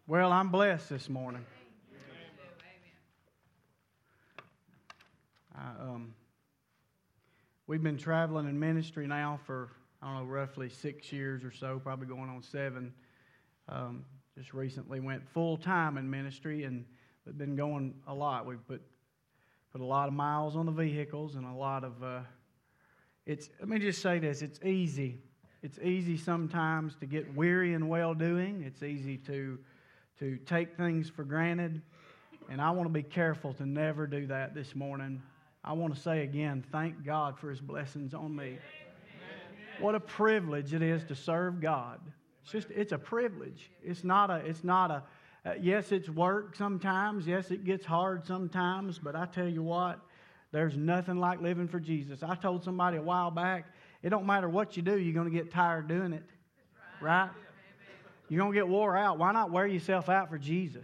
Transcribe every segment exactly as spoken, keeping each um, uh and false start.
Well, I'm blessed this morning. I, um, we've been traveling in ministry now for, I don't know, roughly six years or so, probably going on seven. Um, just recently went full-time in ministry, and we've been going a lot. We've put put a lot of miles on the vehicles and a lot of, uh, it's, let me just say this, it's easy. It's easy sometimes to get weary in well-doing. It's easy to to take things for granted, and I want to be careful to never do that this morning. I want to say again, thank God for His blessings on me. What a privilege it is to serve God. It's just, it's a privilege. It's not a, it's not a, uh, yes, it's work sometimes. Yes, it gets hard sometimes, but I tell you what, there's nothing like living for Jesus. I told somebody a while back, it don't matter what you do, you're going to get tired doing it, right? You're going to get wore out. Why not wear yourself out for Jesus?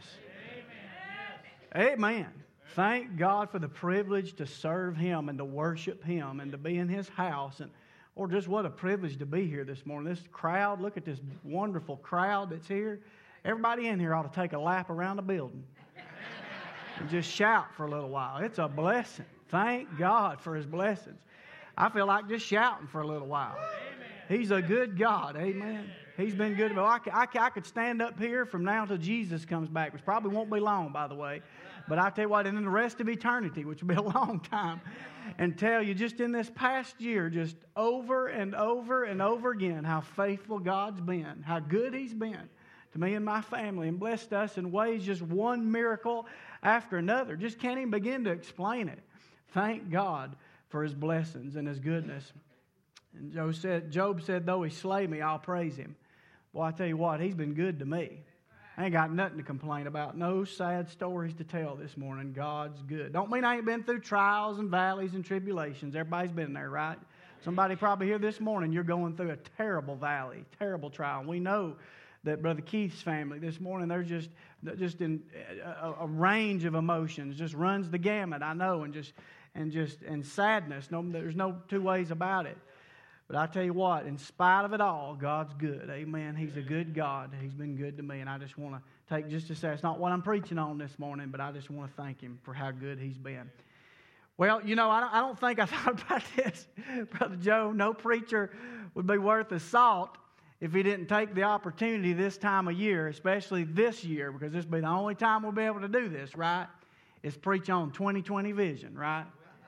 Amen. Amen. Thank God for the privilege to serve Him and to worship Him and to be in His house. And or just what a privilege to be here this morning. This crowd, look at this wonderful crowd that's here. Everybody in here ought to take a lap around the building and just shout for a little while. It's a blessing. Thank God for His blessings. I feel like just shouting for a little while. Amen. He's a good God. Amen. He's been good. Well, I, I, I could stand up here from now until Jesus comes back, which probably won't be long, by the way. But I tell you what, and in the rest of eternity, which will be a long time, and tell you just in this past year, just over and over and over again, how faithful God's been, how good He's been to me and my family, and blessed us in ways just one miracle after another. Just can't even begin to explain it. Thank God for His blessings and His goodness. And Job said, Job said, though He slay me, I'll praise Him. Well, I tell you what, He's been good to me. I ain't got nothing to complain about. No sad stories to tell this morning. God's good. Don't mean I ain't been through trials and valleys and tribulations. Everybody's been there, right? Somebody probably here this morning, you're going through a terrible valley, terrible trial. We know that Brother Keith's family this morning, they're just they're just in a, a range of emotions, just runs the gamut, I know, and just and just and sadness. No, there's no two ways about it. But I tell you what, in spite of it all, God's good. Amen. He's a good God. He's been good to me. And I just want to take just a second. It's not what I'm preaching on this morning, but I just want to thank Him for how good He's been. Well, you know, I don't, I don't think I thought about this, Brother Joe. No preacher would be worth a salt if he didn't take the opportunity this time of year, especially this year, because this will be the only time we'll be able to do this, right? Is preach on twenty twenty vision, right?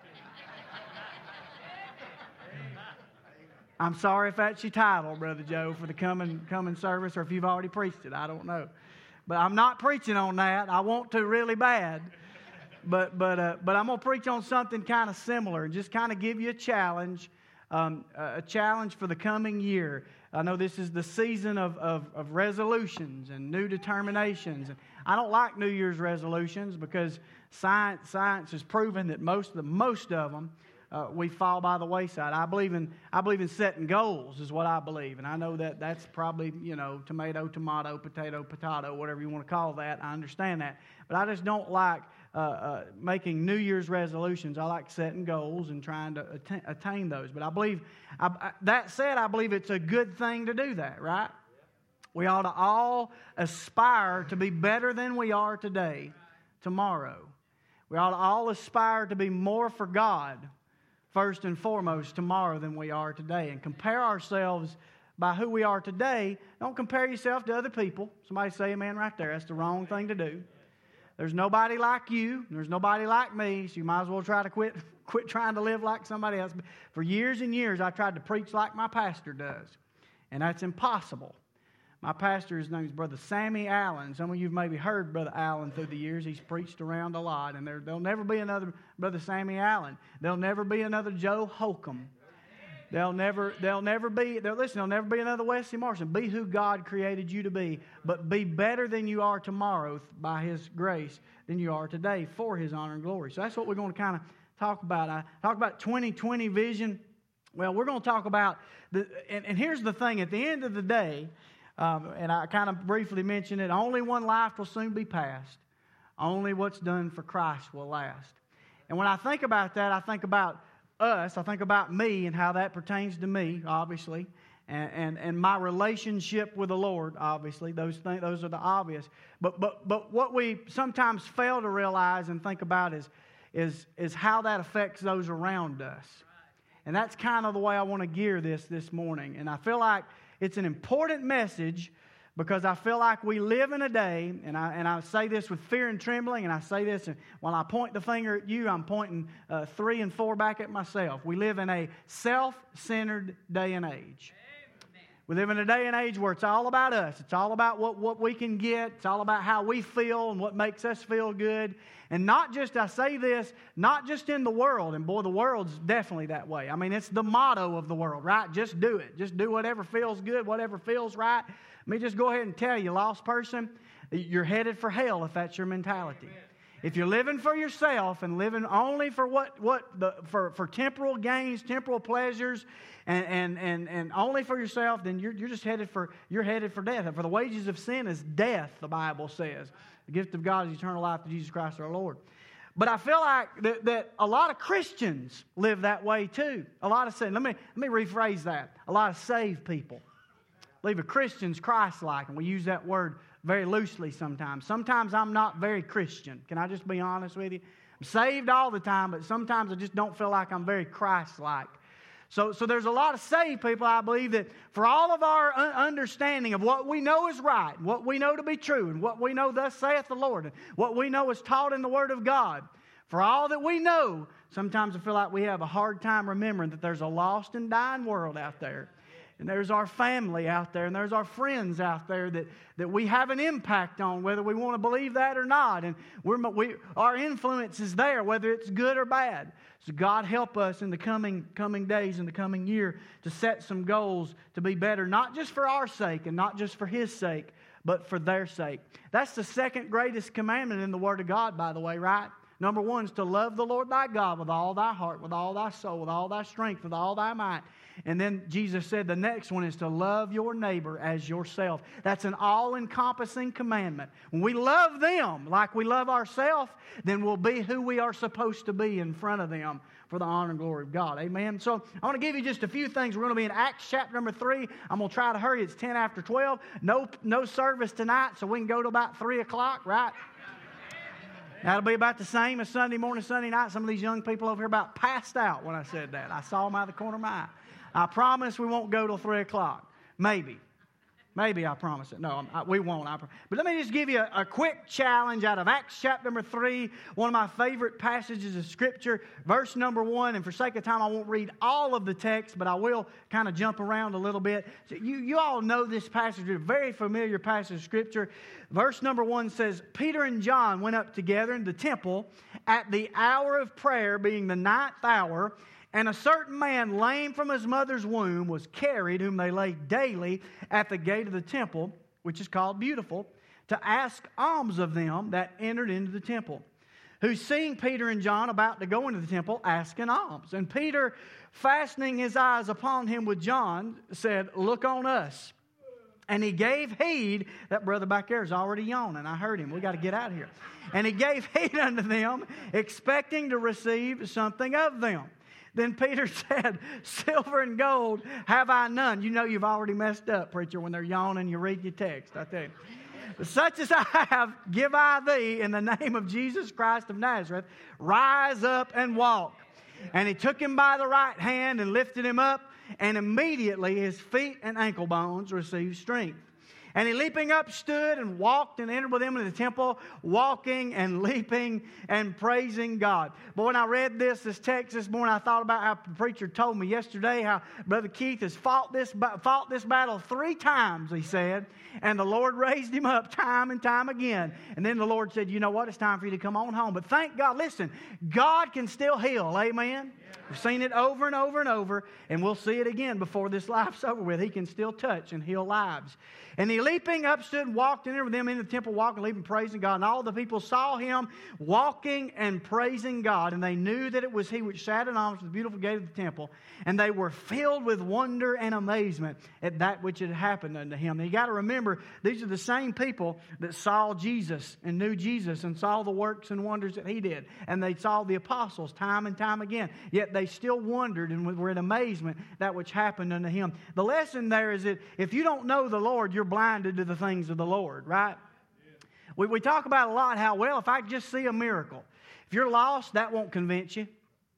I'm sorry if that's your title, Brother Joe, for the coming coming service, or if you've already preached it. I don't know. But I'm not preaching on that. I want to really bad. But but uh, but I'm going to preach on something kind of similar and just kind of give you a challenge, um, a challenge for the coming year. I know this is the season of, of, of resolutions and new determinations. And I don't like New Year's resolutions because science science has proven that most of the, most of them, Uh, we fall by the wayside. I believe in I believe in setting goals is what I believe, and I know that that's probably, you know, tomato, tomato, potato, potato, whatever you want to call that. I understand that, but I just don't like uh, uh, making New Year's resolutions. I like setting goals and trying to attain, attain those. But I believe I, I, that said, I believe it's a good thing to do that. Right? We ought to all aspire to be better than we are today, tomorrow. We ought to all aspire to be more for God, first and foremost, tomorrow than we are today. And compare ourselves by who we are today. Don't compare yourself to other people. Somebody say amen right there. That's the wrong thing to do. There's nobody like you. There's nobody like me. So you might as well try to quit, quit trying to live like somebody else. For years and years, I tried to preach like my pastor does. And that's impossible. My pastor, his name is Brother Sammy Allen. Some of you have maybe heard Brother Allen through the years. He's preached around a lot. And there, there'll never be another Brother Sammy Allen. There'll never be another Joe Holcomb. There'll never, there'll never be, there'll, listen, there'll never be another Wesley Marshall. Be who God created you to be. But be better than you are tomorrow by His grace than you are today for His honor and glory. So that's what we're going to kind of talk about. I talk about twenty twenty vision. Well, we're going to talk about, the, and, and here's the thing. At the end of the day, Um, and I kind of briefly mentioned it, only one life will soon be passed. Only what's done for Christ will last. And when I think about that, I think about us. I think about me and how that pertains to me, obviously. and, and, and my relationship with the Lord, obviously. Those things, those are the obvious. But, but, but what we sometimes fail to realize and think about is, is, is how that affects those around us. And that's kind of the way I want to gear this this morning. And I feel like it's an important message because I feel like we live in a day, and I, and I say this with fear and trembling, and I say this, and while I point the finger at you, I'm pointing uh, three and four back at myself. We live in a self-centered day and age. We live in a day and age where it's all about us. It's all about what, what we can get. It's all about how we feel and what makes us feel good. And not just, I say this, not just in the world. And boy, the world's definitely that way. I mean, it's the motto of the world, right? Just do it. Just do whatever feels good, whatever feels right. Let me just go ahead and tell you, lost person, you're headed for hell if that's your mentality. Amen. If you're living for yourself and living only for what, what the, for, for temporal gains, temporal pleasures, and, and, and, and only for yourself, then you're, you're just headed for, you're headed for death. And for the wages of sin is death, the Bible says. The gift of God is eternal life through Jesus Christ our Lord. But I feel like that, that a lot of Christians live that way too. A lot of sin. Let me, let me rephrase that. A lot of saved people. Believe a Christian's Christ-like, and we use that word very loosely sometimes. Sometimes I'm not very Christian. Can I just be honest with you? I'm saved all the time, but sometimes I just don't feel like I'm very Christ-like. So, so there's a lot of saved people, I believe, that for all of our understanding of what we know is right, what we know to be true, and what we know thus saith the Lord, and what we know is taught in the Word of God, for all that we know, sometimes I feel like we have a hard time remembering that there's a lost and dying world out there. And there's our family out there, and there's our friends out there that, that we have an impact on, whether we want to believe that or not. And we're, we, our influence is there, whether it's good or bad. So God help us in the coming, coming days and the coming year to set some goals to be better, not just for our sake and not just for His sake, but for their sake. That's the second greatest commandment in the Word of God, by the way, right? Number one is to love the Lord thy God with all thy heart, with all thy soul, with all thy strength, with all thy might. And then Jesus said the next one is to love your neighbor as yourself. That's an all-encompassing commandment. When we love them like we love ourselves, then we'll be who we are supposed to be in front of them for the honor and glory of God. Amen? So I want to give you just a few things. We're going to be in Acts chapter number three. I'm going to try to hurry. It's ten after twelve. No, no service tonight, so we can go to about three o'clock, right? That'll be about the same as Sunday morning, Sunday night. Some of these young people over here about passed out when I said that. I saw them out of the corner of my eye. I promise we won't go till three o'clock. Maybe. Maybe I promise it. No, I, we won't. I but let me just give you a, a quick challenge out of Acts chapter number three, one of my favorite passages of Scripture, verse number one. And for sake of time, I won't read all of the text, but I will kind of jump around a little bit. So you, you all know this passage. It's a very familiar passage of Scripture. Verse number one says, Peter and John went up together in the temple at the hour of prayer, being the ninth hour. And a certain man, lame from his mother's womb, was carried, whom they laid daily at the gate of the temple, which is called Beautiful, to ask alms of them that entered into the temple, who, seeing Peter and John about to go into the temple, asked an alms. And Peter, fastening his eyes upon him with John, said, Look on us. And he gave heed. That brother back there is already yawning. I heard him. We got to get out of here. And he gave heed unto them, expecting to receive something of them. Then Peter said, Silver and gold have I none. You know you've already messed up, preacher, when they're yawning, you read your text. I tell you. Such as I have, give I thee in the name of Jesus Christ of Nazareth. Rise up and walk. And he took him by the right hand and lifted him up. And immediately his feet and ankle bones received strength. And he leaping up stood and walked and entered with them into the temple, walking and leaping and praising God. But when I read this, this text this morning, I thought about how the preacher told me yesterday how Brother Keith has fought this, fought this battle three times, he said. And the Lord raised him up time and time again. And then the Lord said, you know what, it's time for you to come on home. But thank God, listen, God can still heal, amen? We've seen it over and over and over, and we'll see it again before this life's over with. He can still touch and heal lives. And he he leaping up stood and walked in there with them in the temple, walking, leaping, praising God. And all the people saw him walking and praising God. And they knew that it was he which sat in arms at the beautiful gate of the temple. And they were filled with wonder and amazement at that which had happened unto him. Now you got to remember, these are the same people that saw Jesus and knew Jesus and saw the works and wonders that he did. And they saw the apostles time and time again. Yet they still wondered and were in amazement that which happened unto him. The lesson there is that if you don't know the Lord, you're blinded to the things of the Lord, right? Yeah. We, we talk about a lot how, well, if I just see a miracle. If you're lost, that won't convince you.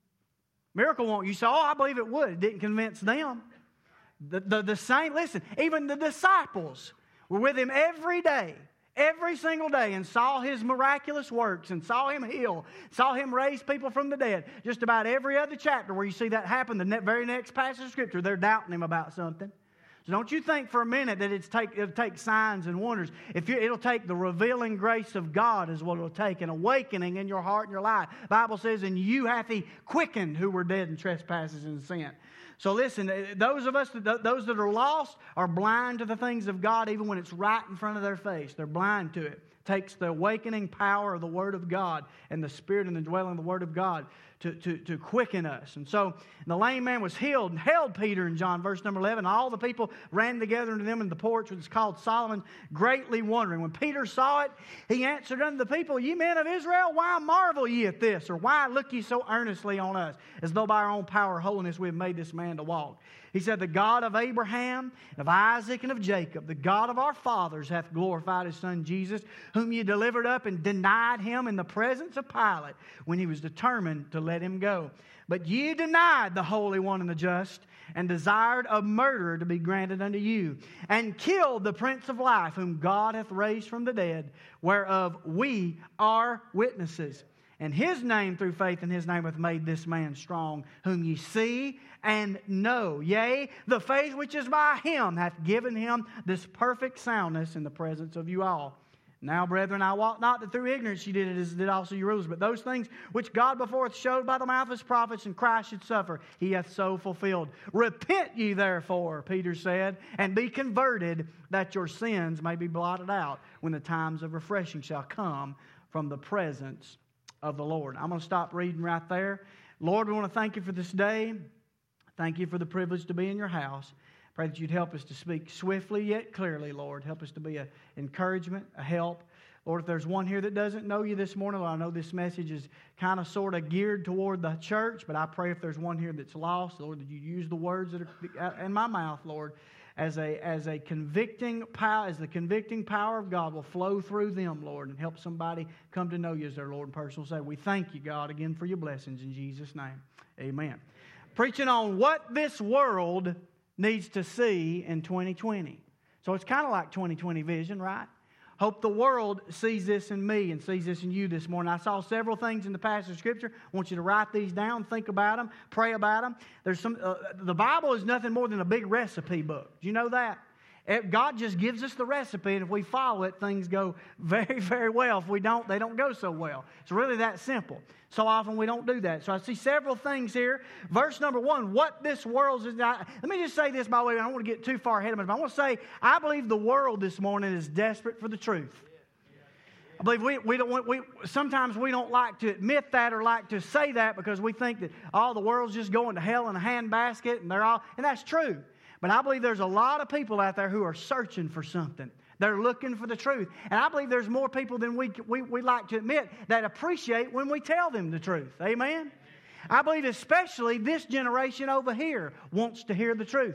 Miracle won't. You say, oh, I believe it would. It didn't convince them. The, the, the same, listen, even the disciples were with him every day. Every single day, and saw his miraculous works, and saw him heal, saw him raise people from the dead. Just about every other chapter where you see that happen, the very next passage of Scripture, they're doubting him about something. So don't you think for a minute that it's take, it'll take signs and wonders. If you, it'll take the revealing grace of God is what it'll take, an awakening in your heart and your life. The Bible says, and you hath he quickened who were dead in trespasses and sin. So listen, those of us, that, those that are lost are blind to the things of God even when it's right in front of their face. They're blind to it. It takes the awakening power of the Word of God and the Spirit and the dwelling of the Word of God to, to, to quicken us. And so the lame man was healed and held Peter and John, verse number eleven. All the people ran together unto them in the porch, which is called Solomon, greatly wondering. When Peter saw it, he answered unto the people, Ye men of Israel, why marvel ye at this? Or why look ye so earnestly on us, as though by our own power or holiness we have made this man to walk? He said, The God of Abraham, of Isaac, and of Jacob, the God of our fathers, hath glorified his Son Jesus, whom ye delivered up and denied him in the presence of Pilate, when he was determined to let him go. But ye denied the Holy One and the Just, and desired a murderer to be granted unto you, and killed the Prince of Life, whom God hath raised from the dead, whereof we are witnesses. And his name, through faith in his name, hath made this man strong, whom ye see and know. Yea, the faith which is by him hath given him this perfect soundness in the presence of you all. Now, brethren, I walk not that through ignorance ye did it, as did also your rulers, but those things which God before hath showed by the mouth of his prophets and Christ should suffer, he hath so fulfilled. Repent ye therefore, Peter said, and be converted, that your sins may be blotted out, when the times of refreshing shall come from the presence of the Lord. I'm going to stop reading right there. Lord, we want to thank you for this day. Thank you for the privilege to be in your house. Pray that you'd help us to speak swiftly yet clearly, Lord. Help us to be an encouragement, a help. Lord, if there's one here that doesn't know you this morning, Lord, I know this message is kind of sort of geared toward the church, but I pray if there's one here that's lost, Lord, that you use the words that are in my mouth, Lord, as a as a convicting power, as the convicting power of God will flow through them, Lord, and help somebody come to know you as their Lord and personal Savior. We thank you, God, again for your blessings in Jesus' name. Amen. Preaching on what this world needs to see in twenty twenty. So it's kind of like twenty twenty vision, right? Hope the world sees this in me and sees this in you this morning. I saw several things in the passage of Scripture. I want you to write these down, think about them, pray about them. There's some. Uh, the Bible is nothing more than a big recipe book. Do you know that? God just gives us the recipe, and if we follow it, things go very, very well. If we don't, they don't go so well. It's really that simple. So often we don't do that. So I see several things here. Verse number one, what this world is. Let me just say this, by the way. I don't want to get too far ahead of myself. I want to say, I believe the world this morning is desperate for the truth. I believe we, we don't want, we, sometimes we don't like to admit that or like to say that because we think that all the world's just going to hell in a handbasket, and they're all, and that's true. But I believe there's a lot of people out there who are searching for something. They're looking for the truth. And I believe there's more people than we, we, we like to admit that appreciate when we tell them the truth. Amen? I believe especially this generation over here wants to hear the truth.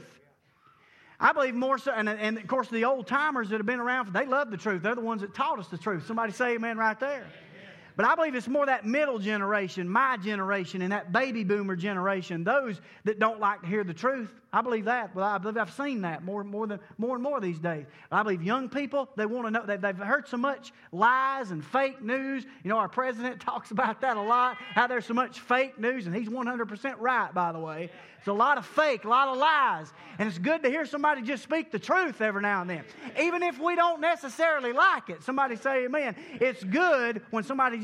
I believe more so, and, and of course the old timers that have been around, they love the truth. They're the ones that taught us the truth. Somebody say amen right there. But I believe it's more that middle generation, my generation, and that baby boomer generation, those that don't like to hear the truth. I believe that. Well, I believe I've seen that more, more, than, more and more these days. I believe young people, they want to know, they, they've heard so much lies and fake news. You know, our president talks about that a lot, how there's so much fake news, and he's one hundred percent right, by the way. It's a lot of fake, a lot of lies. And it's good to hear somebody just speak the truth every now and then. Even if we don't necessarily like it. Somebody say amen. It's good when somebody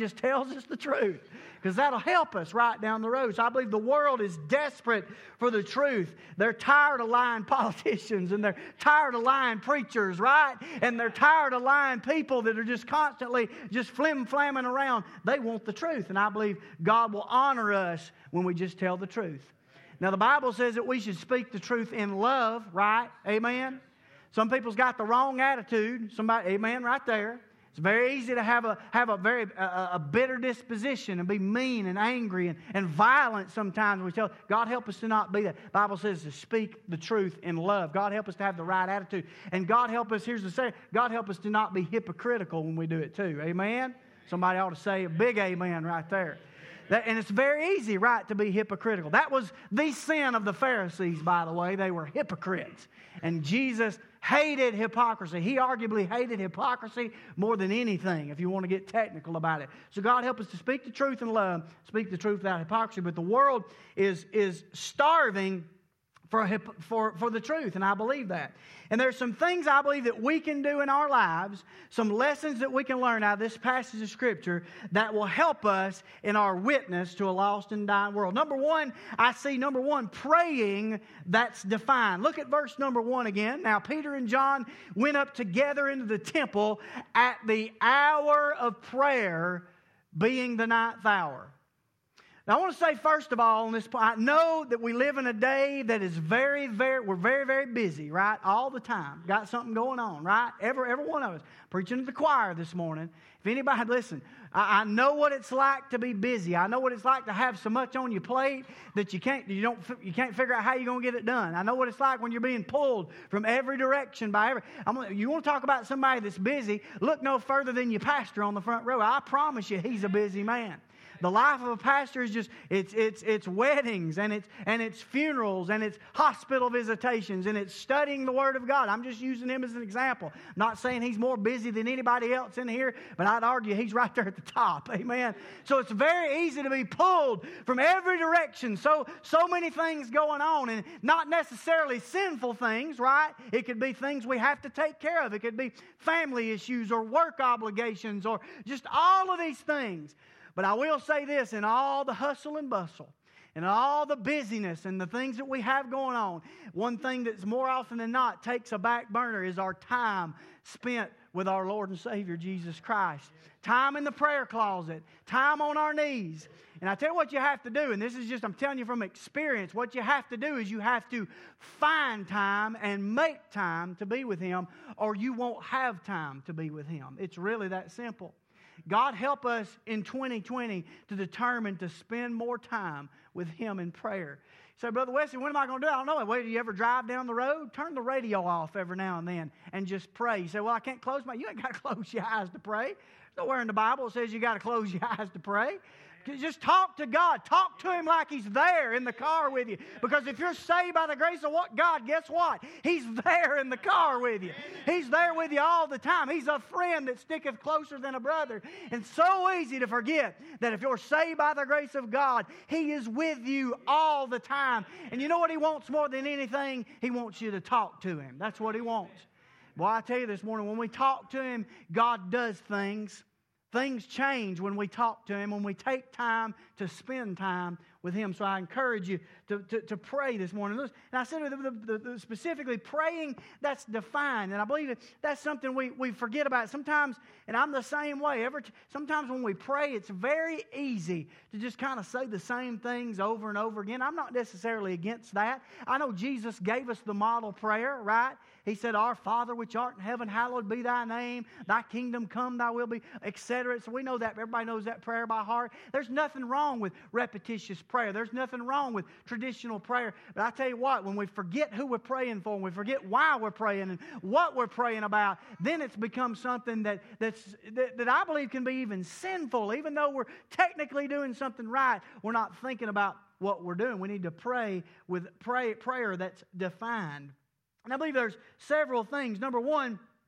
just tells us the truth, because that'll help us right down the road. So I believe the world is desperate for the truth. They're tired of lying politicians, and they're tired of lying preachers, right? And they're tired of lying people that are just constantly just flim-flamming around. They want the truth, and I believe God will honor us when we just tell the truth. Now, the Bible says that we should speak the truth in love, right? Amen? Some people's got the wrong attitude. Somebody, amen, right there. It's very easy to have a have a very a, a bitter disposition and be mean and angry and, and violent sometimes. We tell God, help us to not be that. The Bible says to speak the truth in love. God help us to have the right attitude. And God help us, here's the saying, God help us to not be hypocritical when we do it too. Amen? Somebody ought to say a big amen right there. That, and it's very easy, right, to be hypocritical. That was the sin of the Pharisees, by the way. They were hypocrites. And Jesus hated hypocrisy. He arguably hated hypocrisy more than anything, if you want to get technical about it. So God help us to speak the truth in love, speak the truth without hypocrisy. But the world is, is starving for, for, for the truth, and I believe that. And there's some things I believe that we can do in our lives, some lessons that we can learn out of this passage of Scripture that will help us in our witness to a lost and dying world. Number one, I see, number one, praying that's defined. Look at verse number one again. Now, Peter and John went up together into the temple at the hour of prayer, being the ninth hour. Now, I want to say, first of all, on this point, I know that we live in a day that is very, very, we're very, very busy, right? All the time. Got something going on, right? Every, every one of us. Preaching to the choir this morning. If anybody, listen, I, I know what it's like to be busy. I know what it's like to have so much on your plate that you can't, you don't, you can't figure out how you're going to get it done. I know what it's like when you're being pulled from every direction by every, I'm, you want to talk about somebody that's busy, look no further than your pastor on the front row. I promise you, he's a busy man. The life of a pastor is just, it's it's it's weddings, and it's and it's funerals, and it's hospital visitations, and it's studying the Word of God. I'm just using him as an example. I'm not saying he's more busy than anybody else in here, but I'd argue he's right there at the top. Amen. So it's very easy to be pulled from every direction. So so many things going on, and not necessarily sinful things, right? It could be things we have to take care of. It could be family issues or work obligations or just all of these things. But I will say this, in all the hustle and bustle, and all the busyness and the things that we have going on, one thing that's more often than not takes a back burner is our time spent with our Lord and Savior, Jesus Christ. Time in the prayer closet, time on our knees. And I tell you what you have to do, and this is just, I'm telling you from experience, what you have to do is you have to find time and make time to be with Him, or you won't have time to be with Him. It's really that simple. God help us in twenty twenty to determine to spend more time with Him in prayer. You say, Brother Wesley, when am I going to do it? I don't know. Wait, do you ever drive down the road? Turn the radio off every now and then and just pray. You say, well, I can't close my... You ain't got to close your eyes to pray. There's nowhere in the Bible that says you got to close your eyes to pray. Just talk to God. Talk to Him like He's there in the car with you. Because if you're saved by the grace of what God, guess what? He's there in the car with you. He's there with you all the time. He's a friend that sticketh closer than a brother. And so easy to forget that if you're saved by the grace of God, He is with you all the time. And you know what He wants more than anything? He wants you to talk to Him. That's what He wants. Well, I tell you this morning, when we talk to Him, God does things. Things change when we talk to Him, when we take time to spend time with Him. So I encourage you to, to, to pray this morning. And I said the, the, the, specifically praying, that's defined. And I believe that that's something we, we forget about. Sometimes, and I'm the same way, Every, sometimes when we pray, it's very easy to just kind of say the same things over and over again. I'm not necessarily against that. I know Jesus gave us the model prayer, right? He said, Our Father which art in heaven, hallowed be Thy name. Thy kingdom come, Thy will be, et cetera. So we know that. Everybody knows that prayer by heart. There's nothing wrong with repetitious prayer. There's nothing wrong with traditional prayer. But I tell you what, when we forget who we're praying for, and we forget why we're praying and what we're praying about, then it's become something that, that's, that, that I believe can be even sinful. Even though we're technically doing something right, we're not thinking about what we're doing. We need to pray with pray, prayer that's defined. And I believe there's several things. Number one,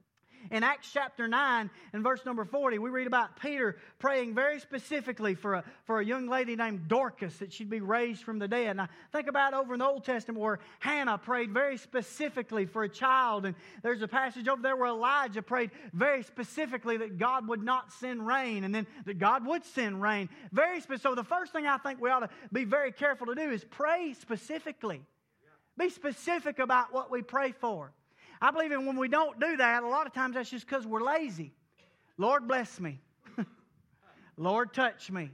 In Acts chapter nine and verse number forty, we read about Peter praying very specifically for a, for a young lady named Dorcas that she'd be raised from the dead. And I think about over in the Old Testament where Hannah prayed very specifically for a child. And there's a passage over there where Elijah prayed very specifically that God would not send rain and then that God would send rain. Very specific. So the first thing I think we ought to be very careful to do is pray specifically. Be specific about what we pray for. I believe in when we don't do that, a lot of times that's just because we're lazy. Lord, bless me. Lord, touch me.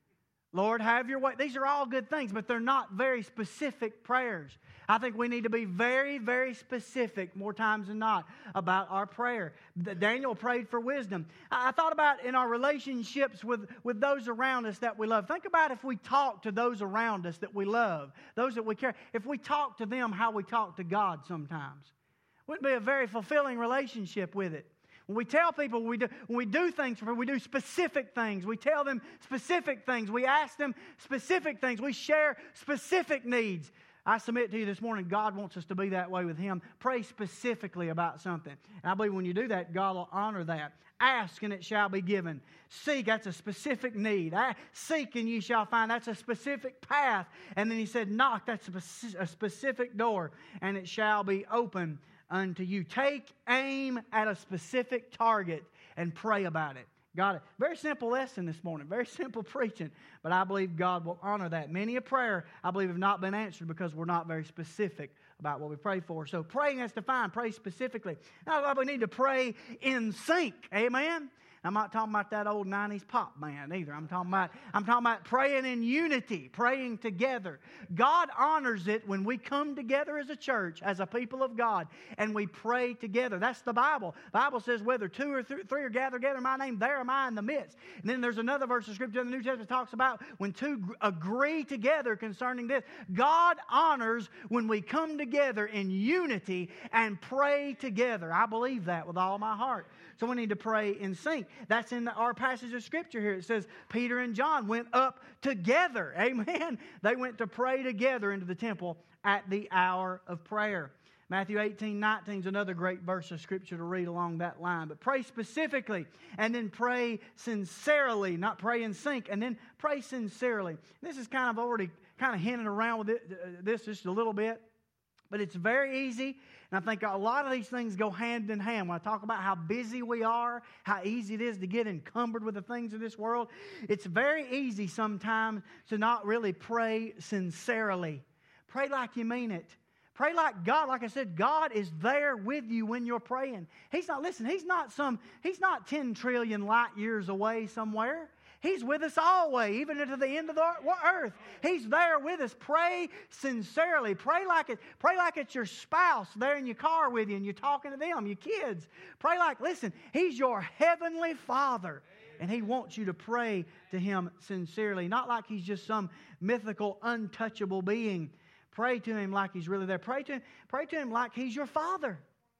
Lord, have your way. These are all good things, but they're not very specific prayers. I think we need to be very, very specific more times than not about our prayer. Daniel prayed for wisdom. I thought about in our relationships with, with those around us that we love. Think about if we talk to those around us that we love, those that we care. If we talk to them how we talk to God sometimes. Wouldn't be a very fulfilling relationship with it. When we tell people, when we do, when we do things for them, we do specific things. We tell them specific things. We ask them specific things. We share specific needs. I submit to you this morning, God wants us to be that way with Him. Pray specifically about something. And I believe when you do that, God will honor that. Ask and it shall be given. Seek, that's a specific need. Seek and ye shall find. That's a specific path. And then He said, knock, that's a specific door. And it shall be open unto you. Take aim at a specific target and pray about it. Got it. Very simple lesson this morning. Very simple preaching. But I believe God will honor that. Many a prayer, I believe, have not been answered because we're not very specific about what we pray for. So praying is defined. Pray specifically. Now, we need to pray in sync. Amen? I'm not talking about that old nineties pop band either. I'm talking about, I'm talking about praying in unity, praying together. God honors it when we come together as a church, as a people of God, and we pray together. That's the Bible. The Bible says, whether two or th- three are gathered together in my name, there am I in the midst. And then there's another verse of Scripture in the New Testament that talks about when two g- agree together concerning this. God honors when we come together in unity and pray together. I believe that with all my heart. So we need to pray in sync. That's in our passage of Scripture here. It says Peter and John went up together. Amen. They went to pray together into the temple at the hour of prayer. Matthew eighteen nineteen is another great verse of Scripture to read along that line. But pray specifically and then pray sincerely. Not pray in sync and then pray sincerely. This is kind of already kind of hinting around with it, this just a little bit. But it's very easy. And I think a lot of these things go hand in hand. When I talk about how busy we are, how easy it is to get encumbered with the things of this world, it's very easy sometimes to not really pray sincerely. Pray like you mean it. Pray like God, like I said, God is there with you when you're praying. He's not, listen, He's not some, He's not ten trillion light years away somewhere. He's with us always, even into the end of the earth. He's there with us. Pray sincerely. Pray like it. Pray like it's your spouse there in your car with you and you're talking to them, your kids. Pray like, listen, He's your heavenly Father. And He wants you to pray to Him sincerely. Not like He's just some mythical, untouchable being. Pray to Him like He's really there. Pray to Him, pray to Him like He's your Father.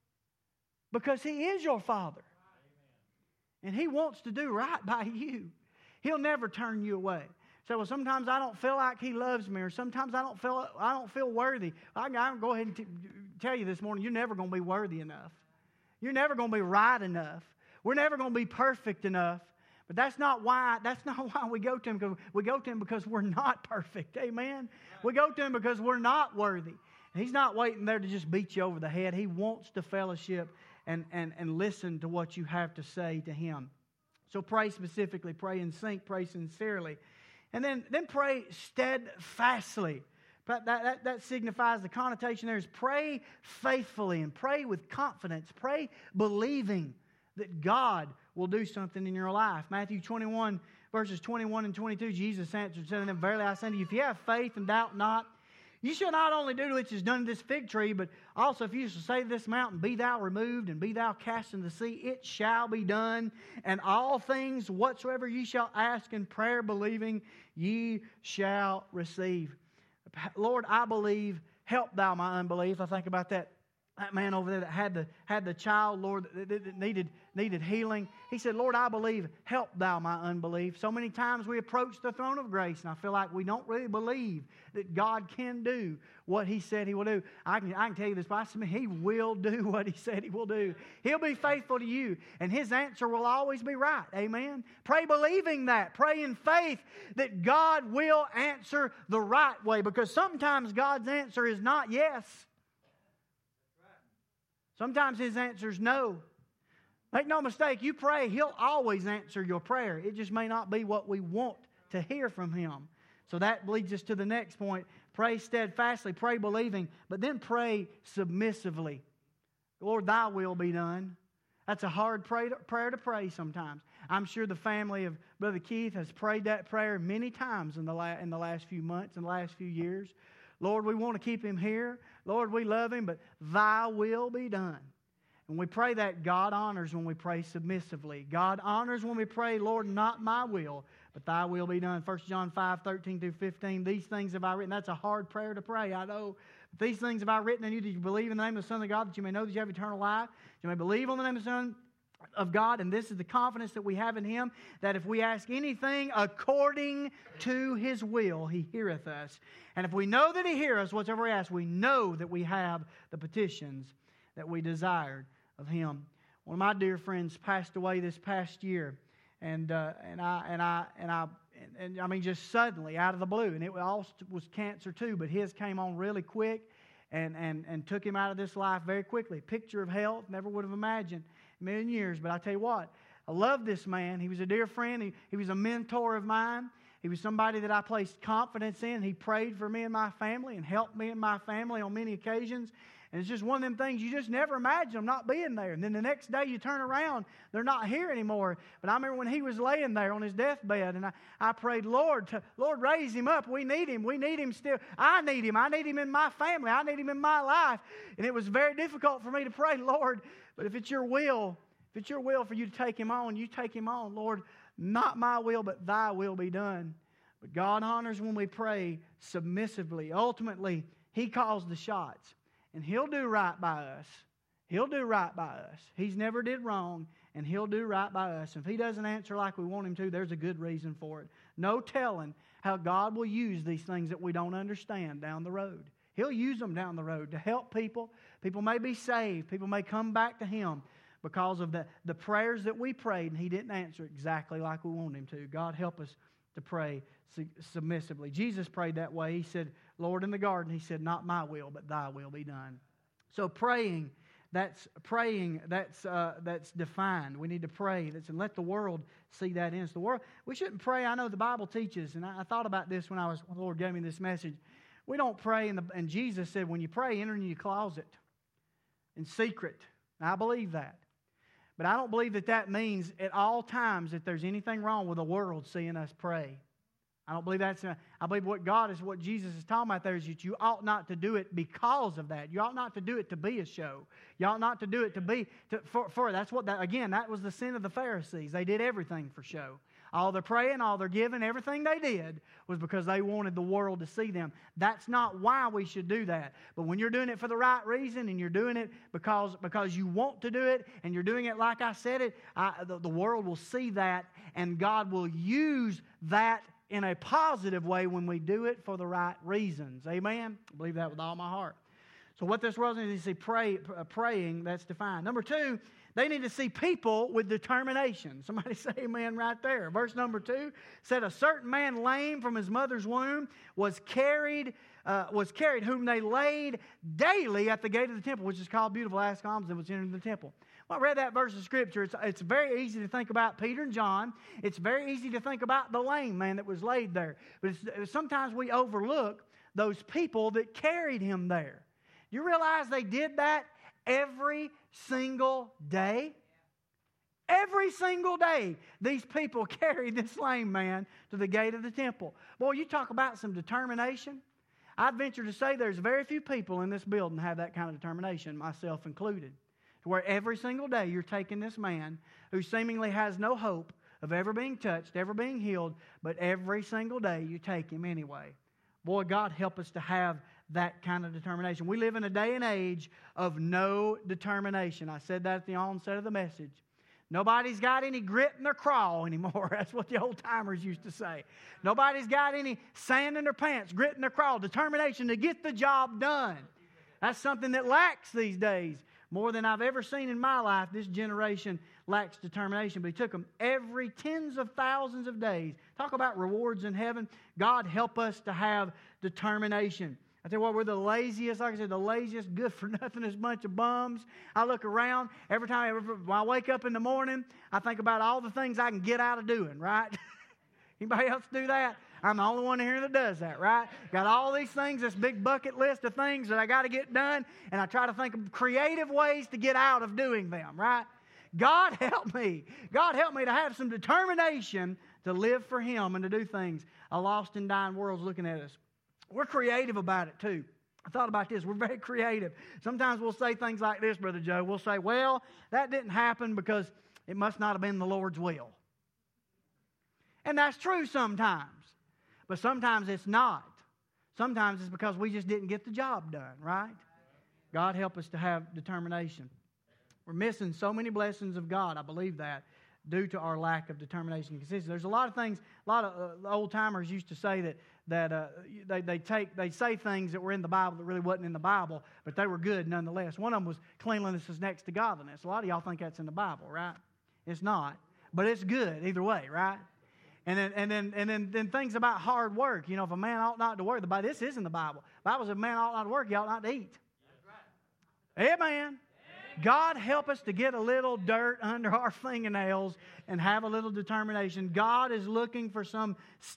Because He is your Father. And He wants to do right by you. He'll never turn you away. So, well, sometimes I don't feel like He loves me, or sometimes I don't feel I don't feel worthy. I can go ahead and t- tell you this morning, you're never going to be worthy enough. You're never going to be right enough. We're never going to be perfect enough. But that's not why. That's not why we go to Him. Because we go to Him because we're not perfect. Amen. We go to Him because we're not worthy. He's not waiting there to just beat you over the head. He wants to fellowship and and and listen to what you have to say to Him. So pray specifically, pray in sync, pray sincerely. And then, then pray steadfastly. That, that, that signifies the connotation there is pray faithfully and pray with confidence. Pray believing that God will do something in your life. Matthew twenty-one, verses twenty-one and twenty-two, Jesus answered, said to them, verily I say to you, if you have faith and doubt not, you shall not only do which is done to this fig tree, but also if you shall say to this mountain, be thou removed and be thou cast into the sea, it shall be done. And all things whatsoever ye shall ask in prayer, believing, ye shall receive. Lord, I believe, help thou my unbelief. I think about that that man over there that had the, had the child, Lord, that, that, that needed, needed healing. He said, Lord, I believe, help thou my unbelief. So many times we approach the throne of grace, and I feel like we don't really believe that God can do what He said He will do. I can, I can tell you this, by some, He will do what He said He will do. He'll be faithful to you, and His answer will always be right. Amen? Pray believing that. Pray in faith that God will answer the right way, because sometimes God's answer is not yes. Sometimes His answer is no. Make no mistake, you pray, He'll always answer your prayer. It just may not be what we want to hear from Him. So that leads us to the next point. Pray steadfastly, pray believing, but then pray submissively. Lord, Thy will be done. That's a hard prayer to pray sometimes. I'm sure the family of Brother Keith has prayed that prayer many times in the, la- in the last few months, in the last few years. Lord, we want to keep him here. Lord, we love him, but Thy will be done. And we pray that God honors when we pray submissively. God honors when we pray, Lord, not my will, but Thy will be done. First John five, thirteen through fifteen, these things have I written. That's a hard prayer to pray, I know. But these things have I written in you, that you believe in the name of the Son of God, that you may know that you have eternal life. You may believe on the name of the Son of God, and this is the confidence that we have in Him, that if we ask anything according to His will, He heareth us. And if we know that He heareth us, whatever we ask, we know that we have the petitions that we desired of Him. One of my dear friends passed away this past year, and uh, and I and I and I and, and I mean just suddenly out of the blue, and it all was cancer too, but his came on really quick, and and and took him out of this life very quickly. Picture of health, never would have imagined in a million years. But I tell you what, I love this man. He was a dear friend. He, he was a mentor of mine. He was somebody that I placed confidence in. He prayed for me and my family and helped me and my family on many occasions. And it's just one of them things you just never imagine them not being there. And then the next day you turn around, they're not here anymore. But I remember when he was laying there on his deathbed, and I, I prayed, Lord, to, Lord, raise him up. We need him. We need him still. I need him. I need him in my family. I need him in my life. And it was very difficult for me to pray, Lord, but if it's your will, if it's your will for you to take him on, you take him on, Lord. Not my will, but Thy will be done. But God honors when we pray submissively. Ultimately, He calls the shots. And He'll do right by us. He'll do right by us. He's never did wrong, and He'll do right by us. If He doesn't answer like we want Him to, there's a good reason for it. No telling how God will use these things that we don't understand down the road. He'll use them down the road to help people. People may be saved. People may come back to Him because of the, the prayers that we prayed, and He didn't answer exactly like we want Him to. God help us to pray submissively. Jesus prayed that way. He said, Lord, in the garden, He said, not my will, but Thy will be done. So praying, that's praying, that's uh, that's defined. We need to pray. That's, and let the world see that in us. The world, we shouldn't pray. I know the Bible teaches, and I, I thought about this when I was when the Lord gave me this message. We don't pray, in the, and Jesus said, when you pray, enter in your closet in secret. And I believe that. But I don't believe that that means at all times that there's anything wrong with the world seeing us pray. I don't believe that's, a, I believe what God is, what Jesus is talking about there is that you ought not to do it because of that. You ought not to do it to be a show. You ought not to do it to be, to, for, for, that's what, that, again, that was the sin of the Pharisees. They did everything for show. All their praying, all their giving, everything they did was because they wanted the world to see them. That's not why we should do that. But when you're doing it for the right reason and you're doing it because, because you want to do it and you're doing it like I said it, I, the, the world will see that, and God will use that in a positive way when we do it for the right reasons. Amen? I believe that with all my heart. So what this world needs to see, pray, praying, that's defined. Number two, they need to see people with determination. Somebody say amen right there. Verse number two said, a certain man lame from his mother's womb was carried, uh, was carried, whom they laid daily at the gate of the temple, which is called Beautiful, asked alms, and was entering the temple. Well, I read that verse of Scripture. It's, it's very easy to think about Peter and John. It's very easy to think about the lame man that was laid there. But it's, sometimes we overlook those people that carried him there. You realize they did that every single day? Every single day, these people carried this lame man to the gate of the temple. Boy, you talk about some determination. I'd venture to say there's very few people in this building have that kind of determination, myself included. Where every single day you're taking this man who seemingly has no hope of ever being touched, ever being healed, but every single day you take him anyway. Boy, God help us to have that kind of determination. We live in a day and age of no determination. I said that at the onset of the message. Nobody's got any grit in their craw anymore. That's what the old timers used to say. Nobody's got any sand in their pants, grit in their craw, determination to get the job done. That's something that lacks these days. More than I've ever seen in my life, this generation lacks determination. But He took them every tens of thousands of days. Talk about rewards in heaven. God help us to have determination. I tell you what, we're the laziest, like I said, the laziest, good-for-nothingest bunch of bums. I look around, every time every, when I wake up in the morning, I think about all the things I can get out of doing, right? Anybody else do that? I'm the only one here that does that, right? Got all these things, this big bucket list of things that I got to get done, and I try to think of creative ways to get out of doing them, right? God help me. God help me to have some determination to live for Him and to do things. A lost and dying world's looking at us. We're creative about it too. I thought about this. We're very creative. Sometimes we'll say things like this, Brother Joe. We'll say, well, that didn't happen because it must not have been the Lord's will. And that's true sometimes. But sometimes it's not. Sometimes it's because we just didn't get the job done, right? God help us to have determination. We're missing so many blessings of God, I believe that, due to our lack of determination and consistency. There's a lot of things, a lot of uh, old-timers used to say that that uh, they they take they say things that were in the Bible that really wasn't in the Bible, but they were good nonetheless. One of them was cleanliness is next to godliness. A lot of y'all think that's in the Bible, right? It's not, but it's good either way, right? And then and then and then, then things about hard work. You know, if a man ought not to work, the Bible, this is in the Bible. The Bible says a man ought not to work, he ought not to eat. That's right. Amen. God help us to get a little dirt under our fingernails and have a little determination. God is looking for some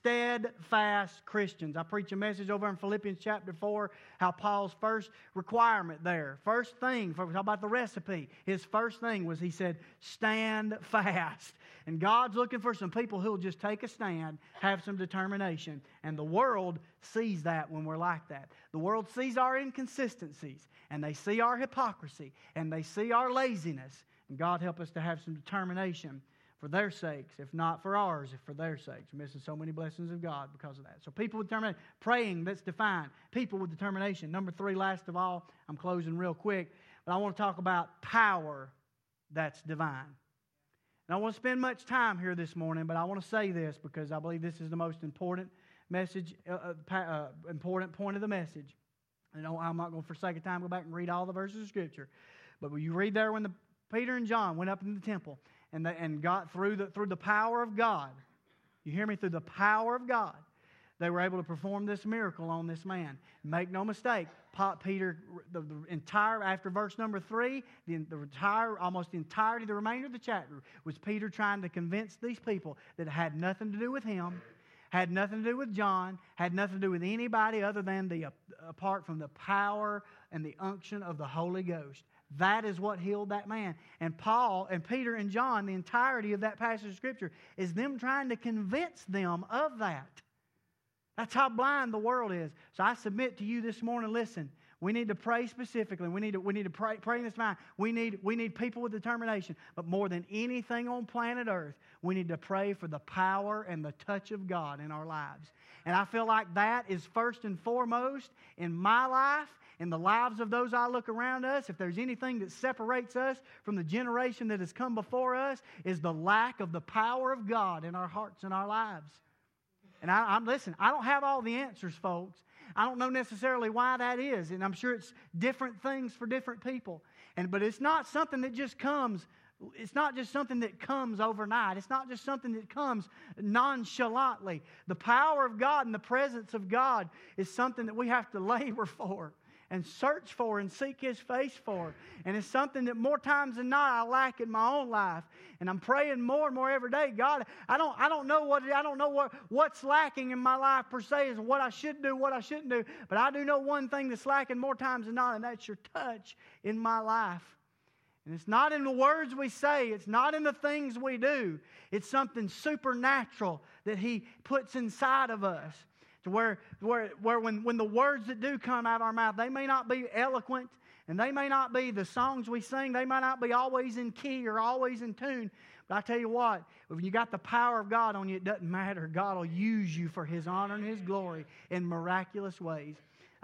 steadfast Christians. I preach a message over in Philippians chapter four, how Paul's first requirement there, first thing, for we talk about the recipe, his first thing was he said, stand fast. And God's looking for some people who will just take a stand, have some determination. And the world sees that when we're like that. The world sees our inconsistencies, and they see our hypocrisy, and they see our laziness. And God help us to have some determination for their sakes, if not for ours, if for their sakes. We're missing so many blessings of God because of that. So people with determination, praying, that's defined. People with determination. Number three, last of all, I'm closing real quick, but I want to talk about power that's divine. And I want to spend much time here this morning, but I want to say this because I believe this is the most important message, uh, uh, important point of the message. And I'm not going to, for sake of time, go back and read all the verses of Scripture. But when you read there when the, Peter and John went up into the temple and, they, and got through the, through the power of God, you hear me? Through the power of God, they were able to perform this miracle on this man. Make no mistake, Peter, the, the entire, after verse number three, the, the entire, almost the entirety, the remainder of the chapter was Peter trying to convince these people that it had nothing to do with him, had nothing to do with John, had nothing to do with anybody other than the, uh, apart from the power and the unction of the Holy Ghost. That is what healed that man. And Paul and Peter and John, the entirety of that passage of Scripture, is them trying to convince them of that. That's how blind the world is. So I submit to you this morning, listen, we need to pray specifically. We need to, we need to pray, pray in this mind. We need, we need people with determination. But more than anything on planet Earth, we need to pray for the power and the touch of God in our lives. And I feel like that is first and foremost in my life, in the lives of those I look around us. If there's anything that separates us from the generation that has come before us, is the lack of the power of God in our hearts and our lives. And I, I'm listen, I don't have all the answers, folks. I don't know necessarily why that is, and I'm sure it's different things for different people. And but it's not something that just comes. It's not just something that comes overnight. It's not just something that comes nonchalantly. The power of God and the presence of God is something that we have to labor for and search for and seek His face for. And it's something that more times than not I lack in my own life. And I'm praying more and more every day. God, I don't I don't know what I don't know what, what's lacking in my life per se is what I should do, what I shouldn't do. But I do know one thing that's lacking more times than not, and that's your touch in my life. And it's not in the words we say. It's not in the things we do. It's something supernatural that He puts inside of us. To where, where, where when, when the words that do come out of our mouth, they may not be eloquent, and they may not be the songs we sing, they may not be always in key or always in tune. But I tell you what, when you got the power of God on you, it doesn't matter. God will use you for His honor and His glory in miraculous ways.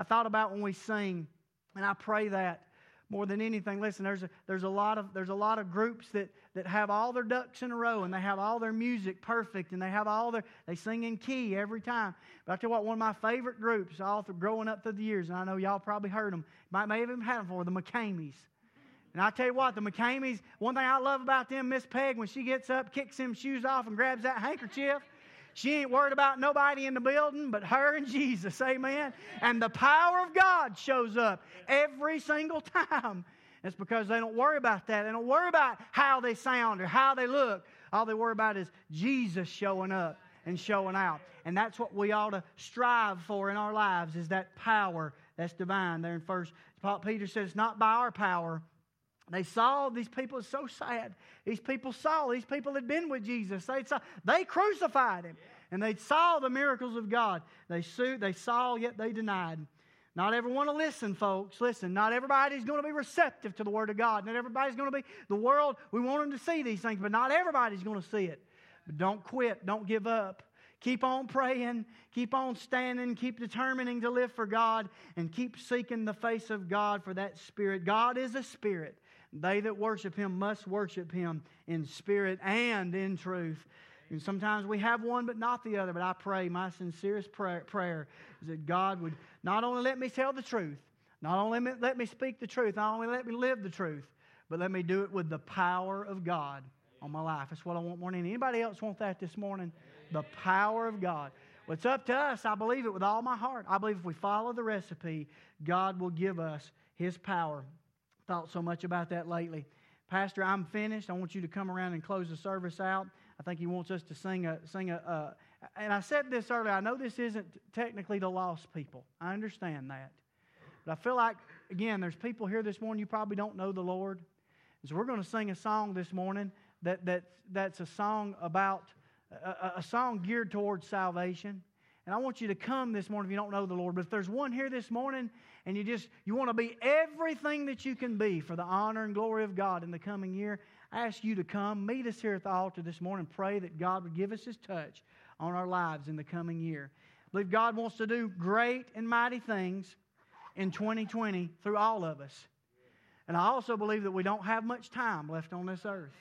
I thought about when we sing, and I pray that more than anything. Listen, there's a, there's a lot of there's a lot of groups that, that have all their ducks in a row, and they have all their music perfect, and they have all their they sing in key every time. But I tell you what, one of my favorite groups all through growing up through the years, and I know y'all probably heard them, might may have even had them before, the McCameys. And I tell you what, the McCameys, one thing I love about them, Miss Peg, when she gets up, kicks them shoes off, and grabs that handkerchief, she ain't worried about nobody in the building but her and Jesus, amen? And the power of God shows up every single time. It's because they don't worry about that. They don't worry about how they sound or how they look. All they worry about is Jesus showing up and showing out. And that's what we ought to strive for in our lives, is that power that's divine. There in First Peter says, it's not by our power. They saw these people. It's so sad. These people saw. These people had been with Jesus. They saw. They crucified Him. And they saw the miracles of God. They sued, they saw, yet they denied. Not everyone will listen, folks. Listen, not everybody's going to be receptive to the Word of God. Not everybody's going to be the world. We want them to see these things, but not everybody's going to see it. But don't quit. Don't give up. Keep on praying. Keep on standing. Keep determining to live for God. And keep seeking the face of God for that Spirit. God is a Spirit. They that worship Him must worship Him in spirit and in truth. And sometimes we have one but not the other. But I pray, my sincerest prayer, prayer is that God would not only let me tell the truth, not only let me, let me speak the truth, not only let me live the truth, but let me do it with the power of God on my life. That's what I want more than anything. Anybody else want that this morning? The power of God. Well, it's up to us. I believe it with all my heart. I believe if we follow the recipe, God will give us His power. Thought so much about that lately. Pastor, I'm finished. I want you to come around and close the service out. I think he wants us to sing a, sing a, uh, and I said this earlier, I know this isn't technically the lost people. I understand that. But I feel like, again, there's people here this morning, you probably don't know the Lord. And so we're going to sing a song this morning that, that that's a song about, a, a song geared towards salvation. And I want you to come this morning if you don't know the Lord. But if there's one here this morning and you just, you want to be everything that you can be for the honor and glory of God in the coming year, I ask you to come, meet us here at the altar this morning, pray that God would give us His touch on our lives in the coming year. I believe God wants to do great and mighty things in twenty twenty through all of us. And I also believe that we don't have much time left on this earth.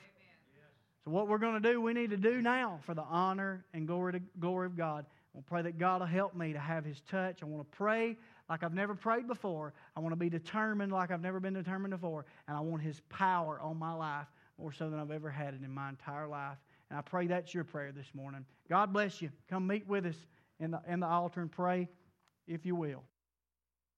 So what we're going to do, we need to do now for the honor and glory, to, glory of God. I want to pray that God will help me to have His touch. I want to pray like I've never prayed before. I want to be determined like I've never been determined before. And I want His power on my life more so than I've ever had it in my entire life. And I pray that's your prayer this morning. God bless you. Come meet with us in the, in the altar and pray if you will.